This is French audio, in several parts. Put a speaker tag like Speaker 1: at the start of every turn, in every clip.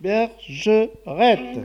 Speaker 1: bergerette.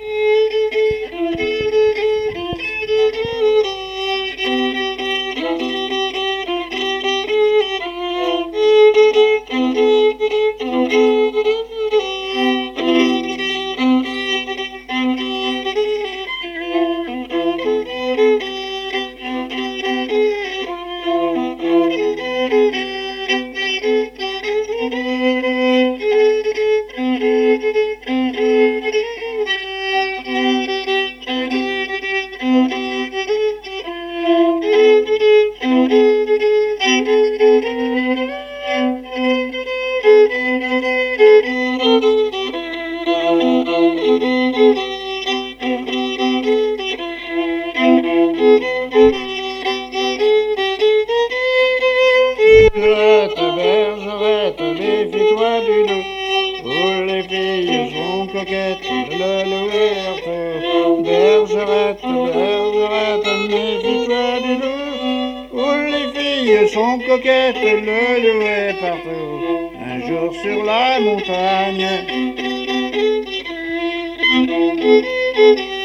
Speaker 1: Bergerette, méfie-toi du loup. Oh, les filles sont coquettes, le loup est partout. Bergerette, bergerette, méfie-toi du loup. Oh, les filles sont coquettes, le loup est partout. Un jour sur la montagne,